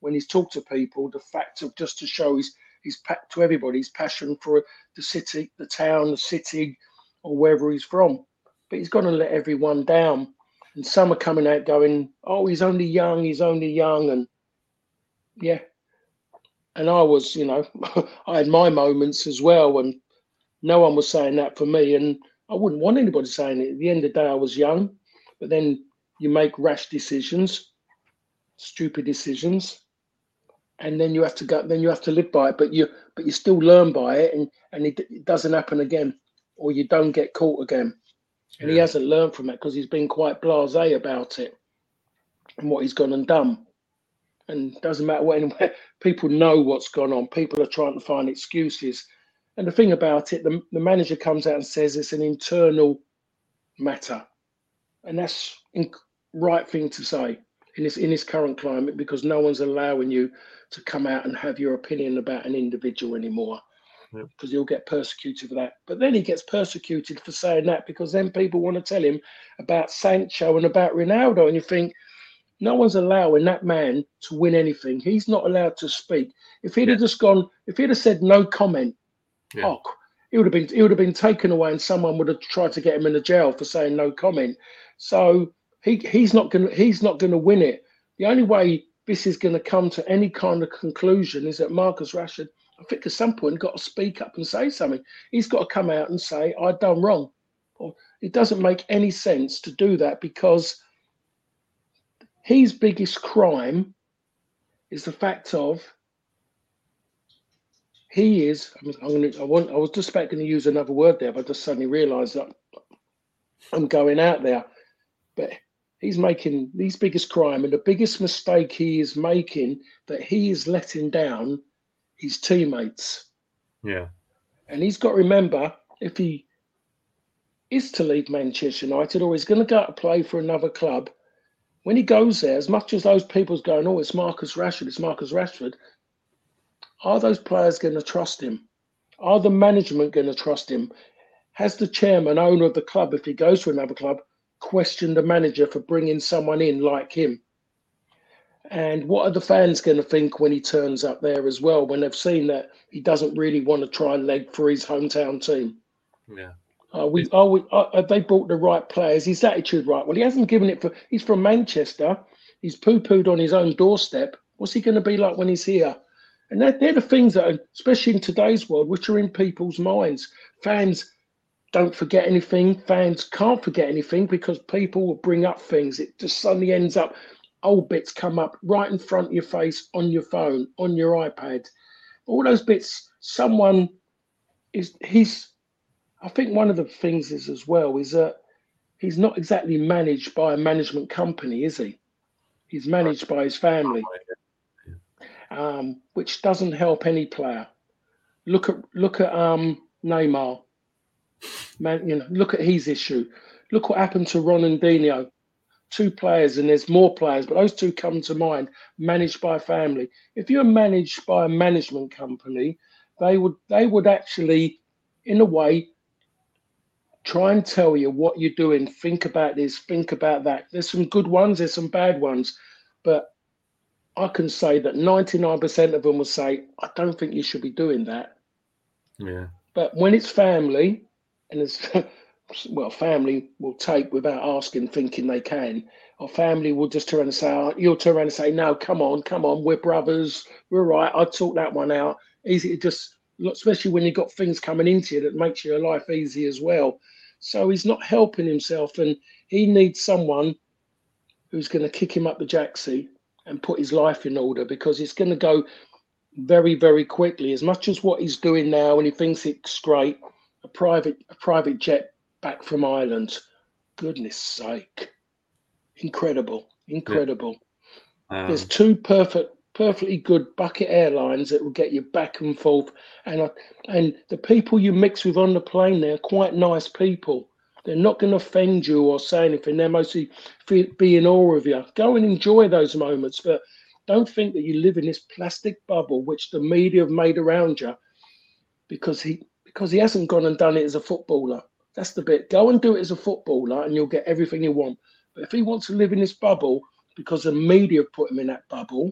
[SPEAKER 6] when he's talked to people, the fact of just to show his, his to everybody his passion for the city, the town, the city, or wherever he's from. But he's got to let everyone down. And some are coming out going, oh, he's only young, he's only young. And yeah. And I was, you know, I had my moments as well. And no one was saying that for me. And I wouldn't want anybody saying it. At the end of the day, I was young. But then you make rash decisions, stupid decisions. And then you have to go, then you have to live by it. But you but you still learn by it. And, and it, it doesn't happen again. Or you don't get caught again. And yeah. He hasn't learned from it because he's been quite blasé about it and what he's gone and done. And it doesn't matter what anyone, people know what's gone on. People are trying to find excuses. And the thing about it, the, the manager comes out and says it's an internal matter. And that's the right thing to say in this, in this current climate, because no one's allowing you to come out and have your opinion about an individual anymore. Because he'll get persecuted for that. But then he gets persecuted for saying that because then people want to tell him about Sancho and about Ronaldo. And you think, no one's allowing that man to win anything. He's not allowed to speak. If he'd yeah. have just gone, if he'd have said no comment, yeah. oh, he would have been he would have been taken away and someone would have tried to get him in the jail for saying no comment. So he he's not gonna he's not gonna win it. The only way this is gonna come to any kind of conclusion is that Marcus Rashford, I think at some point, got to speak up and say something. He's got to come out and say, I've done wrong. Or it doesn't make any sense to do that because his biggest crime is the fact of he is, I, mean, I'm gonna, I, want, I was just about going to use another word there, but I just suddenly realised that I'm going out there. But he's making his biggest crime, and the biggest mistake he is making, that he is letting down his teammates.
[SPEAKER 5] Yeah.
[SPEAKER 6] And he's got to remember, if he is to leave Manchester United or he's going to go out to play for another club, when he goes there, as much as those people's going, oh, it's Marcus Rashford, it's Marcus Rashford, are those players going to trust him? Are the management going to trust him? Has the chairman, owner of the club, if he goes to another club, questioned the manager for bringing someone in like him? And what are the fans going to think when he turns up there as well, when they've seen that he doesn't really want to try and leg for his hometown team?
[SPEAKER 5] Yeah.
[SPEAKER 6] Are we? Are we? Are, have they brought the right players? His attitude right? Well, he hasn't given it for. He's from Manchester. He's poo-pooed on his own doorstep. What's he going to be like when he's here? And they're, they're the things that, are, especially in today's world, which are in people's minds. Fans don't forget anything. Fans can't forget anything because people will bring up things. It just suddenly ends up. Old bits come up right in front of your face on your phone, on your iPad. All those bits, someone is, he's, I think one of the things is as well is that he's not exactly managed by a management company, is he? He's managed by his family, um, which doesn't help any player. Look at, look at um, Neymar. Man, you know, look at his issue. Look what happened to Ronaldinho. Two players, and there's more players, but those two come to mind, managed by a family. If you're managed by a management company, they would they would actually, in a way, try and tell you what you're doing. Think about this, think about that. There's some good ones, there's some bad ones, but I can say that ninety-nine percent of them will say, I don't think you should be doing that.
[SPEAKER 5] Yeah.
[SPEAKER 6] But when it's family, and it's well, family will take without asking, thinking they can. Or family will just turn and say, oh, you'll turn around and say, no, come on, come on, we're brothers, we're right, I'll talk that one out. Easy to just, especially when you've got things coming into you that makes your life easy as well. So he's not helping himself, and he needs someone who's going to kick him up the jacksie and put his life in order, because it's going to go very, very quickly. As much as what he's doing now, and he thinks it's great, a private, a private jet back from Ireland. Goodness sake. Incredible. Incredible. Yeah. Um, There's two perfect, perfectly good bucket airlines that will get you back and forth. And, uh, and the people you mix with on the plane, they're quite nice people. They're not going to offend you or say anything. They're mostly be in awe of you. Go and enjoy those moments, but don't think that you live in this plastic bubble which the media have made around you, because he because he hasn't gone and done it as a footballer. That's the bit. Go and do it as a footballer and you'll get everything you want. But if he wants to live in this bubble because the media have put him in that bubble,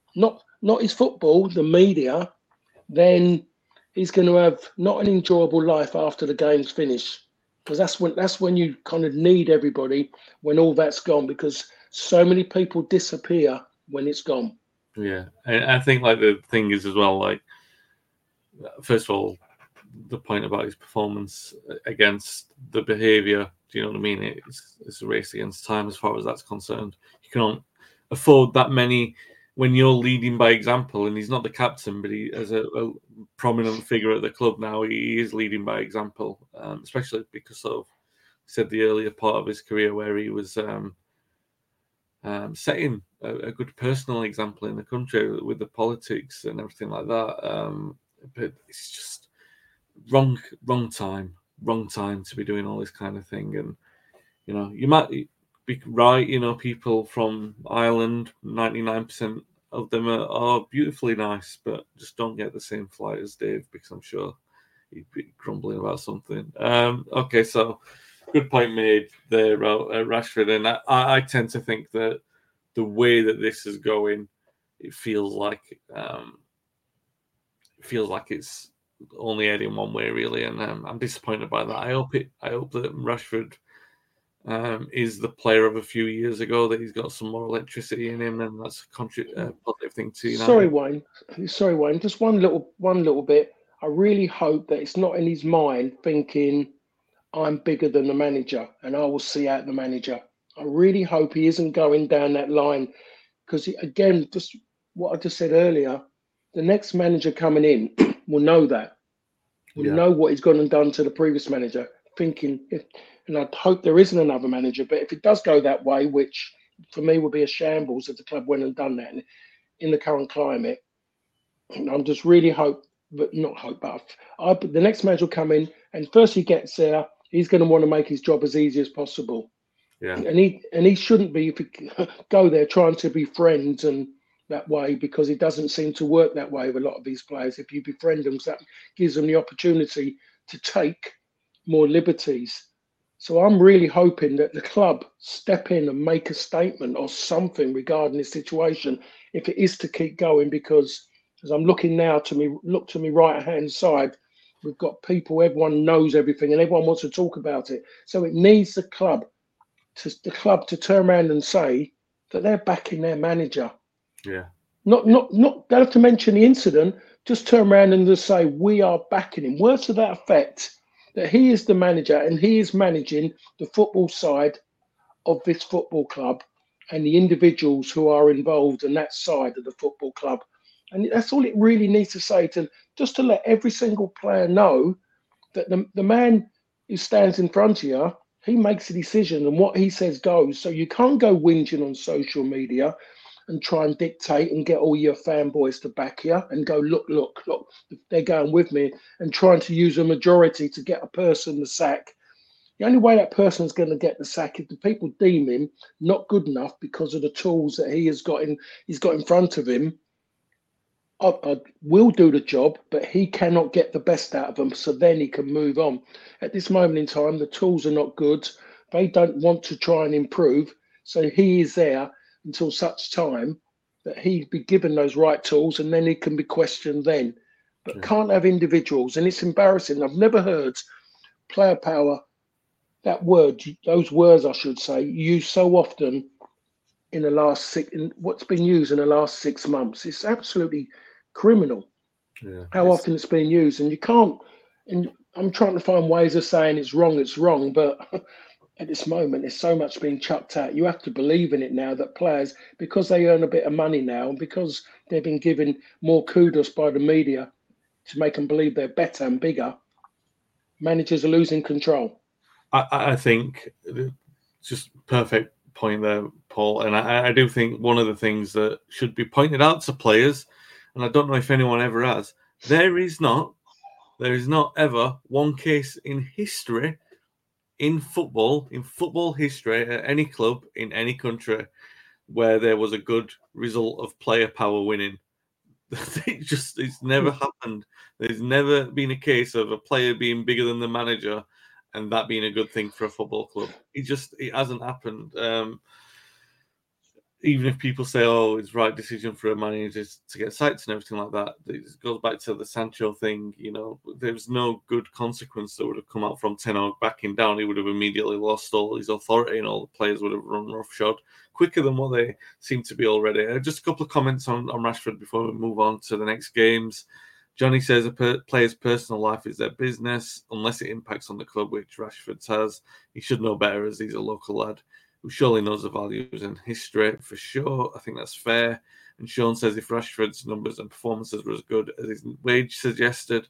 [SPEAKER 6] not not his football, the media, then he's going to have not an enjoyable life after the game's finished. Because that's when that's when you kind of need everybody when all that's gone, because so many people disappear when it's gone.
[SPEAKER 5] Yeah, and I think like the thing is as well, like first of all, the point about his performance against the behaviour. Do you know what I mean? It's it's a race against time as far as that's concerned. You can't afford that many when you're leading by example. And he's not the captain, but he as a, a prominent figure at the club now, he is leading by example, um, especially because of said the earlier part of his career where he was um, um, setting a, a good personal example in the country with the politics and everything like that. Um, but it's just wrong, wrong time, wrong time to be doing all this kind of thing. And you know, you might be right. You know, people from Ireland, ninety-nine percent of them are, are beautifully nice, but just don't get the same flight as Dave, because I'm sure he'd be grumbling about something. Um, okay, so good point made there, uh, Rashford. And I, I tend to think that the way that this is going, it feels like um, it feels like it's only heading one way, really. And um, I'm disappointed by that. I hope it. I hope that Rashford um, is the player of a few years ago, that he's got some more electricity in him, and that's a contri- uh, positive thing to United.
[SPEAKER 6] Sorry, Wayne. Sorry, Wayne. Just one little, one little bit. I really hope that it's not in his mind thinking I'm bigger than the manager and I will see out the manager. I really hope he isn't going down that line, because again, just what I just said earlier, the next manager coming in will know that, will
[SPEAKER 5] Yeah.
[SPEAKER 6] know what he's gone and done to the previous manager, thinking if. And I hope there isn't another manager. But if it does go that way, which for me would be a shambles if the club went and done that in, in the current climate, I'm just really hope, but not hope, but I, the next manager will come in, and first he gets there, he's going to want to make his job as easy as possible.
[SPEAKER 5] Yeah.
[SPEAKER 6] And he and he shouldn't be, if he go there trying to be friends and that way, because it doesn't seem to work that way with a lot of these players. If you befriend them, that gives them the opportunity to take more liberties. So I'm really hoping that the club step in and make a statement or something regarding this situation, if it is to keep going, because as I'm looking now to me, look to me right hand side, we've got people, everyone knows everything and everyone wants to talk about it. So it needs the club to the club to turn around and say that they're backing their manager.
[SPEAKER 5] Yeah.
[SPEAKER 6] Not not not don't have to mention the incident, just turn around and just say we are backing him. Words to that effect, that he is the manager and he is managing the football side of this football club and the individuals who are involved in that side of the football club. And that's all it really needs to say, to just to let every single player know that the, the man who stands in front of you, he makes a decision and what he says goes. So you can't go whinging on social media and try and dictate and get all your fanboys to back you and go, look, look, look, they're going with me, and trying to use a majority to get a person the sack. The only way that person's going to get the sack is the people deem him not good enough because of the tools that he has got in, he's got in front of him. I, I will do the job, but he cannot get the best out of them, so then he can move on. At this moment in time, the tools are not good. They don't want to try and improve, so he is there until such time that he be given those right tools, and then he can be questioned then. But yeah. Can't have individuals, and it's embarrassing. I've never heard player power, that word, those words I should say, used so often in the last six, in what's been used in the last six months. It's absolutely criminal
[SPEAKER 5] yeah,
[SPEAKER 6] how
[SPEAKER 5] it's...
[SPEAKER 6] often it's being used, and you can't. And I'm trying to find ways of saying it's wrong. It's wrong, but at this moment, there's so much being chucked out. You have to believe in it now that players, because they earn a bit of money now, and because they've been given more kudos by the media to make them believe they're better and bigger, managers are losing control.
[SPEAKER 5] I, I think just perfect point there, Paul. And I, I do think one of the things that should be pointed out to players, and I don't know if anyone ever has, there is not, there is not ever one case in history, in football, in football history, at any club, in any country, where there was a good result of player power winning. It just, it's never happened. There's never been a case of a player being bigger than the manager and that being a good thing for a football club. It just, it hasn't happened. Um, even if people say, "Oh, it's the right decision for a manager to get sacked and everything like that," it goes back to the Sancho thing. You know, there's no good consequence that would have come out from Ten Hag backing down. He would have immediately lost all his authority, and all the players would have run roughshod quicker than what they seem to be already. Uh, just a couple of comments on, on Rashford before we move on to the next games. Johnny says a per- player's personal life is their business unless it impacts on the club, which Rashford has. He should know better as he's a local lad who surely knows the values and history for sure. I think that's fair. And Sean says if Rashford's numbers and performances were as good as his wage suggested,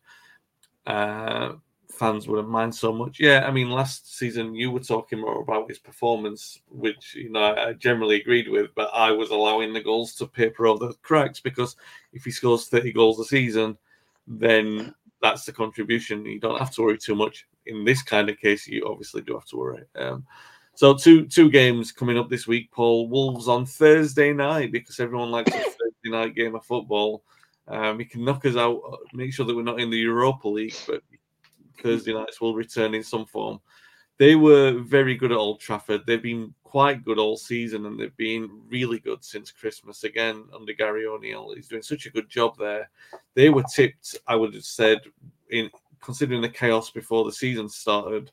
[SPEAKER 5] uh, fans wouldn't mind so much. Yeah, I mean, last season you were talking more about his performance, which, you know, I generally agreed with, but I was allowing the goals to paper over the cracks because if he scores thirty goals a season, then that's the contribution. You don't have to worry too much. In this kind of case, you obviously do have to worry. Um, so two two games coming up this week, Paul. Wolves on Thursday night, because everyone likes a Thursday night game of football. Um, he can knock us out, make sure that we're not in the Europa League, but Thursday nights will return in some form. They were very good at Old Trafford. They've been quite good all season, and they've been really good since Christmas. Again, under Gary O'Neill, he's doing such a good job there. They were tipped, I would have said, in considering the chaos before the season started,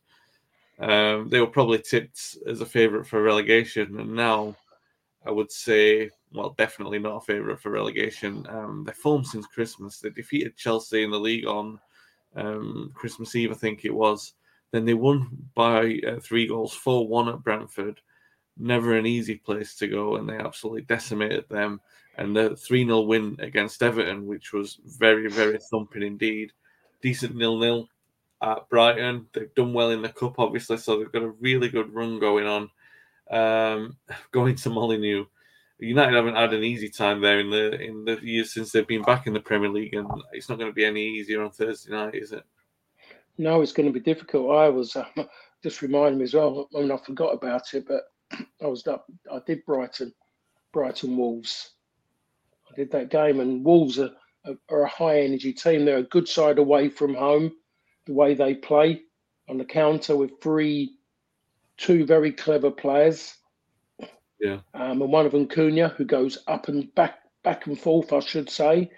[SPEAKER 5] um, they were probably tipped as a favourite for relegation. And now, I would say, well, definitely not a favourite for relegation. Um, they're formed since Christmas. They defeated Chelsea in the league on um, Christmas Eve, I think it was. Then they won by uh, three goals, four one at Brentford. Never an easy place to go, and they absolutely decimated them. And the three nil win against Everton, which was very, very thumping indeed. Decent nil nil at Brighton. They've done well in the Cup, obviously, so they've got a really good run going on. Um, going to Molineux. United haven't had an easy time there in the in the years since they've been back in the Premier League, and it's not going to be any easier on Thursday night, is it?
[SPEAKER 6] No, it's going to be difficult. I was um, just reminding me as well. I mean, I forgot about it, but I was up. I did Brighton, Brighton Wolves. I did that game, and Wolves are, are a high energy team. They're a good side away from home. The way they play on the counter with three, two very clever players.
[SPEAKER 5] Yeah,
[SPEAKER 6] um, and one of them Cunha, who goes up and back, back and forth, I should say.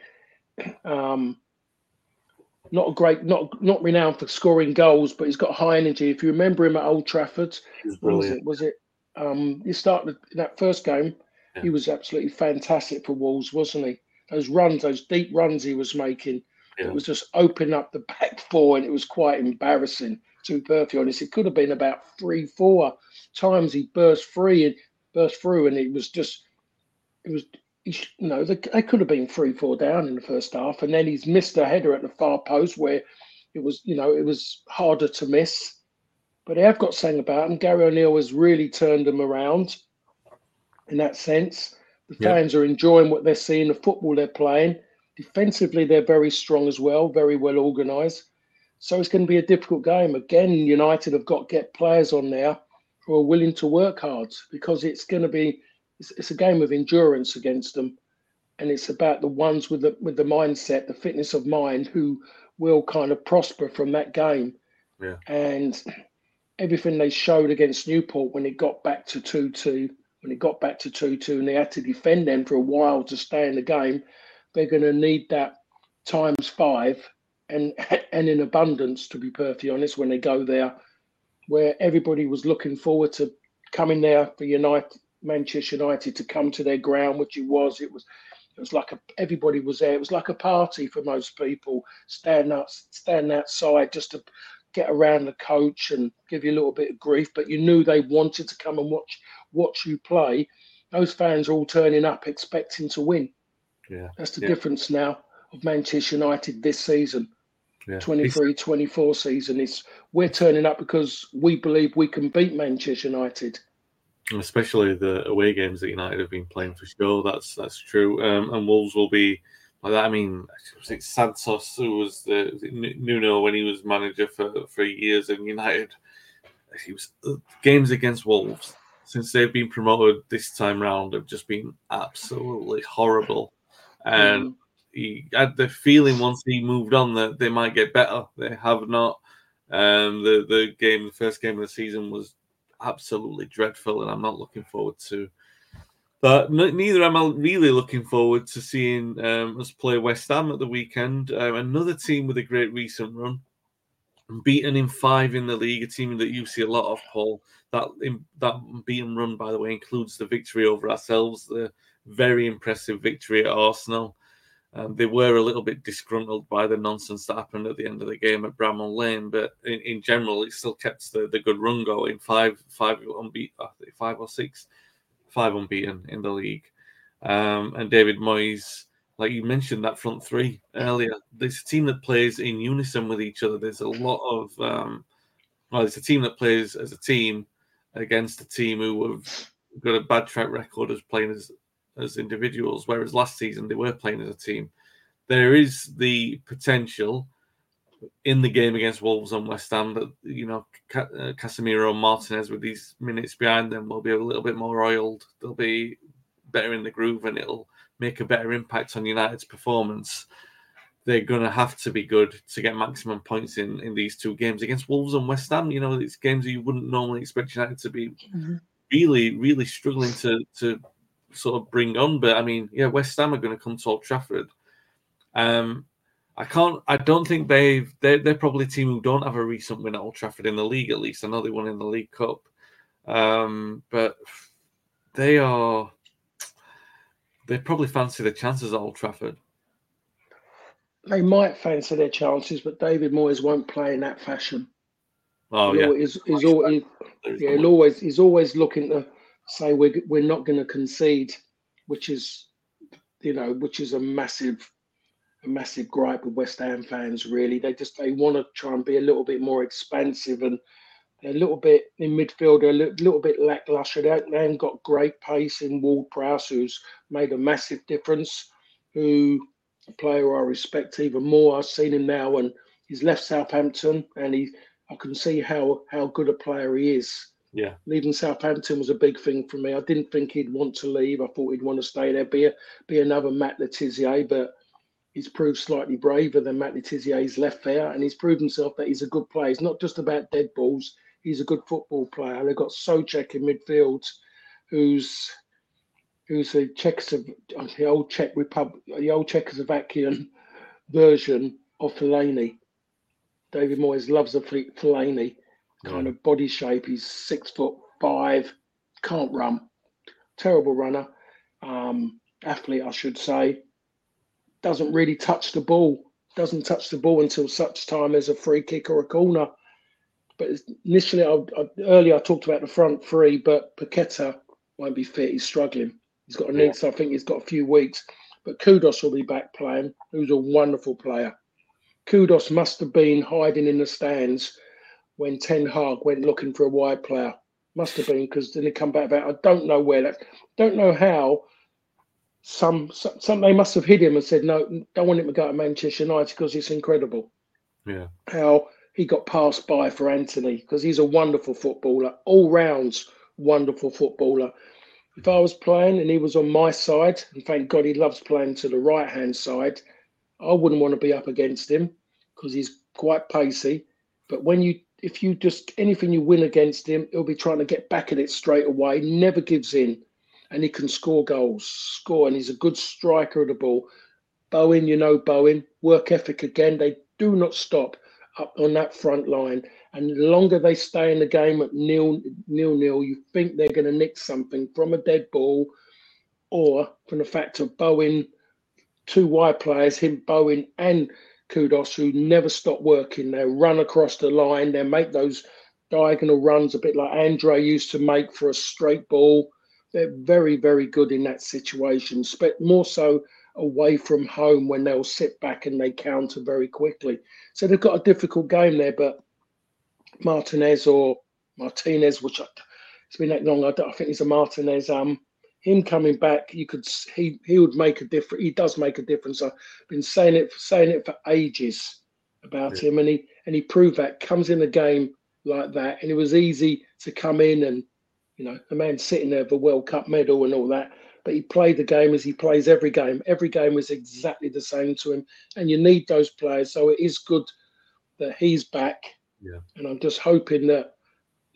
[SPEAKER 6] Um, Not a great, not not renowned for scoring goals, but he's got high energy. If you remember him at Old Trafford, what was it? Was it? Um, he started in that first game. Yeah. He was absolutely fantastic for Wolves, wasn't he? Those runs, those deep runs he was making, yeah. It was just opening up the back four, and it was quite embarrassing. To be perfectly honest, it could have been about three, four times he burst free and burst through, and it was just, it was. You know, they, they could have been three, four down in the first half, and then he's missed a header at the far post where it was, you know, it was harder to miss. But they have got something about them. Gary O'Neill has really turned them around in that sense. The fans yeah. are enjoying what they're seeing, the football they're playing. Defensively, they're very strong as well, very well organised. So it's going to be a difficult game. Again, United have got to get players on there who are willing to work hard, because it's going to be It's, it's a game of endurance against them, and it's about the ones with the with the mindset, the fitness of mind, who will kind of prosper from that game.
[SPEAKER 5] Yeah.
[SPEAKER 6] And everything they showed against Newport when it got back to two two, when it got back to two two, and they had to defend them for a while to stay in the game, they're going to need that times five and and in abundance, to be perfectly honest, when they go there, where everybody was looking forward to coming there for United. Manchester United to come to their ground, which it was. It was, it was like a, everybody was there. It was like a party for most people, standing up, standing outside just to get around the coach and give you a little bit of grief. But you knew they wanted to come and watch watch you play. Those fans are all turning up expecting to win.
[SPEAKER 5] Yeah,
[SPEAKER 6] that's the
[SPEAKER 5] yeah.
[SPEAKER 6] difference now of Manchester United this season.
[SPEAKER 5] Yeah.
[SPEAKER 6] twenty-three twenty-four season. It's we're turning up because we believe we can beat Manchester United.
[SPEAKER 5] Especially the away games that United have been playing for sure. That's that's true. Um, and Wolves will be like that. I mean, was it Santos who was the was it Nuno when he was manager for, for years in United? He was games against Wolves since they've been promoted this time round have just been absolutely horrible. And mm. he had the feeling once he moved on that they might get better. They have not. Um, the the game, the first game of the season was absolutely dreadful, and I'm not looking forward to But n- neither am I really looking forward to seeing um, us play West Ham at the weekend. Um, another team with a great recent run, beaten in five in the league, a team that you see a lot of, Paul. That in, that beaten run, by the way, includes the victory over ourselves, the very impressive victory at Arsenal. Um, they were a little bit disgruntled by the nonsense that happened at the end of the game at Bramall Lane, but in, in general, it still kept the, the good run going. Five, five unbeaten, five or six, five unbeaten in the league. Um, and David Moyes, like you mentioned, that front three earlier, there's a team that plays in unison with each other. There's a lot of, um, well, it's a team that plays as a team against a team who have got a bad track record as playing as as individuals, whereas last season they were playing as a team. There is the potential in the game against Wolves and West Ham that, you know, Casemiro and Martinez with these minutes behind them will be a little bit more oiled. They'll be better in the groove and it'll make a better impact on United's performance. They're going to have to be good to get maximum points in, in these two games against Wolves and West Ham. You know, these games you wouldn't normally expect United to be mm-hmm. really, really struggling to to sort of bring on. But I mean, yeah, West Ham are going to come to Old Trafford. Um, I can't. I don't think they've. They're, they're probably a team who don't have a recent win at Old Trafford in the league. At least I know they won in the League Cup, um, but they are. They probably fancy the chances at Old Trafford.
[SPEAKER 6] They might fancy their chances, but David Moyes won't play in that fashion.
[SPEAKER 5] Oh
[SPEAKER 6] he'll,
[SPEAKER 5] yeah,
[SPEAKER 6] he's, he's, always, yeah, he'll always he's always looking to say we're we're not going to concede, which is, you know, which is a massive, a massive gripe with West Ham fans. Really, they just they want to try and be a little bit more expansive, and they're a little bit in midfield. They're a little, little bit lacklustre. They, they haven't got great pace in Ward-Prowse, who's made a massive difference. Who a player I respect even more. I've seen him now, and he's left Southampton, and he I can see how how good a player he is.
[SPEAKER 5] Yeah,
[SPEAKER 6] leaving Southampton was a big thing for me. I didn't think he'd want to leave. I thought he'd want to stay there, be a, be another Matt Le Tissier, but he's proved slightly braver than Matt Le Tissier. He's left there, and he's proved himself that he's a good player. It's not just about dead balls. He's a good football player. They've got Souček in midfield, who's who's a Czechoslovakian, the old Czech Republic, the old Czechoslovakian version of Fellaini. David Moyes loves a Fellaini. Kind
[SPEAKER 5] yeah.
[SPEAKER 6] of body shape. He's six foot five, can't run, terrible runner, um, athlete, I should say. Doesn't really touch the ball. Doesn't touch the ball until such time as a free kick or a corner. But initially, I, I, earlier I talked about the front three, but Paqueta won't be fit. He's struggling. He's got a
[SPEAKER 5] Yeah.
[SPEAKER 6] need, so I think he's got a few weeks. But Kudus will be back playing, who's a wonderful player. Kudus must have been hiding in the stands when Ten Hag went looking for a wide player. Must have been, because then he come back about, I don't know where that, don't know how. Some, some, some, they must have hid him and said, no, don't want him to go to Manchester United because it's incredible.
[SPEAKER 5] Yeah.
[SPEAKER 6] How he got passed by for Anthony, because he's a wonderful footballer, all rounds wonderful footballer. If I was playing and he was on my side, and thank God he loves playing to the right-hand side, I wouldn't want to be up against him because he's quite pacey. But when you, if you just, anything you win against him, he'll be trying to get back at it straight away, never gives in. And he can score goals, score, and he's a good striker of the ball. Bowen, you know Bowen, work ethic again. They do not stop up on that front line. And the longer they stay in the game at nil, nil, nil, you think they're going to nick something from a dead ball, or from the fact of Bowen, two wide players, him, Bowen, and Kudus, who never stop working. They run across the line. They make those diagonal runs a bit like Andre used to make for a straight ball. They're very, very good in that situation, but more so away from home when they'll sit back and they counter very quickly. So they've got a difficult game there, but Martinez or Martinez, which I, it's been that long, I, don't, I think it's a Martinez, um, him coming back, you could he he would make a difference. He does make a difference. I've been saying it saying it for ages about
[SPEAKER 5] Yeah.
[SPEAKER 6] him, and he and he proved that. Comes in a game like that, and it was easy to come in and, you know, the man sitting there with a World Cup medal and all that. But he played the game as he plays every game. Every game was exactly the same to him, and you need those players. So it is good that he's back.
[SPEAKER 5] Yeah.
[SPEAKER 6] And I'm just hoping that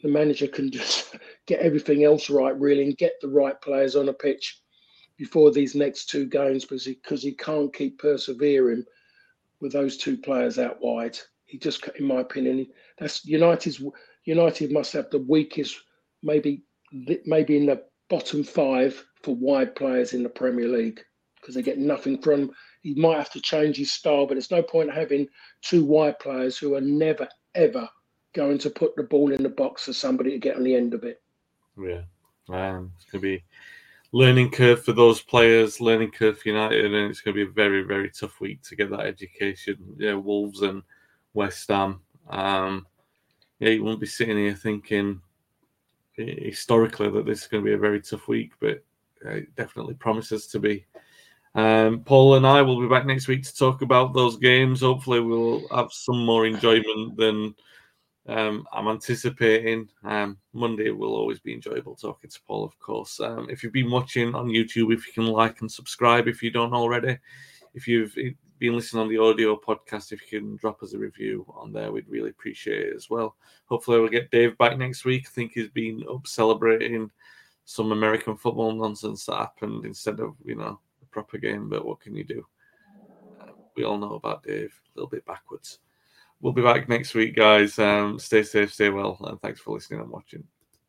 [SPEAKER 6] the manager can just get everything else right, really, and get the right players on a pitch before these next two games, because he, because he can't keep persevering with those two players out wide. He just, in my opinion, that's United's. United must have the weakest, maybe maybe in the bottom five for wide players in the Premier League, because they get nothing from. He might have to change his style, but there's no point having two wide players who are never ever going to put the ball in the box for somebody to get on the end of it.
[SPEAKER 5] Yeah, um, it's going to be learning curve for those players, learning curve for United, and it's going to be a very, very tough week to get that education. Yeah, Wolves and West Ham. Um, yeah, you won't be sitting here thinking historically that this is going to be a very tough week, but it definitely promises to be. Um, Paul and I will be back next week to talk about those games. Hopefully we'll have some more enjoyment than um, I'm anticipating. Um, Monday will always be enjoyable talking to Paul, of course. Um, if you've been watching on YouTube, if you can like and subscribe if you don't already. If you've been listening on the audio podcast, if you can drop us a review on there, we'd really appreciate it as well. Hopefully we'll get Dave back next week. I think he's been up celebrating some American football nonsense that happened instead of, you know, a proper game, but what can you do? Uh, we all know about Dave, a little bit backwards. We'll be back next week, guys. Um, stay safe, stay well, and thanks for listening and watching.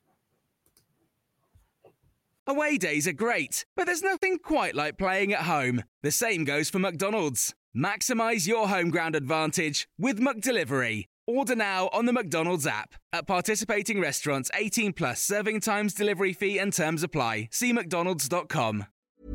[SPEAKER 4] Away days are great, but there's nothing quite like playing at home. The same goes for McDonald's. Maximise your home ground advantage with McDelivery. Order now on the McDonald's app. At participating restaurants, eighteen plus, serving times, delivery fee and terms apply. See mcdonalds dot com.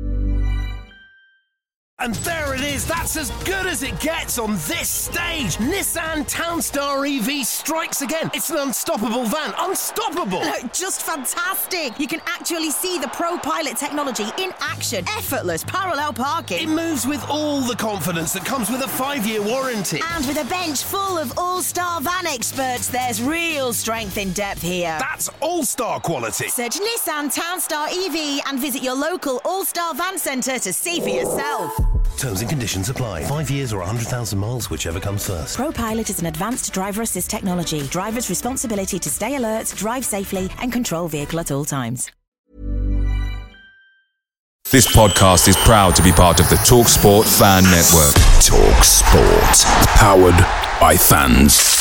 [SPEAKER 2] And there it is, that's as good as it gets on this stage. Nissan Townstar E V strikes again. It's an unstoppable van, unstoppable.
[SPEAKER 3] No, just fantastic. You can actually see the ProPilot technology in action. Effortless parallel parking.
[SPEAKER 2] It moves with all the confidence that comes with a five-year warranty.
[SPEAKER 3] And with a bench full of all-star van experts, there's real strength in depth here.
[SPEAKER 2] That's all-star quality.
[SPEAKER 3] Search Nissan Townstar E V and visit your local all-star van centre to see for yourself.
[SPEAKER 7] Terms and conditions apply. Five years or one hundred thousand miles, whichever comes first.
[SPEAKER 3] ProPilot is an advanced driver assist technology. Driver's responsibility to stay alert, drive safely, and control vehicle at all times.
[SPEAKER 1] This podcast is proud to be part of the TalkSport Fan Network. TalkSport. Powered by fans.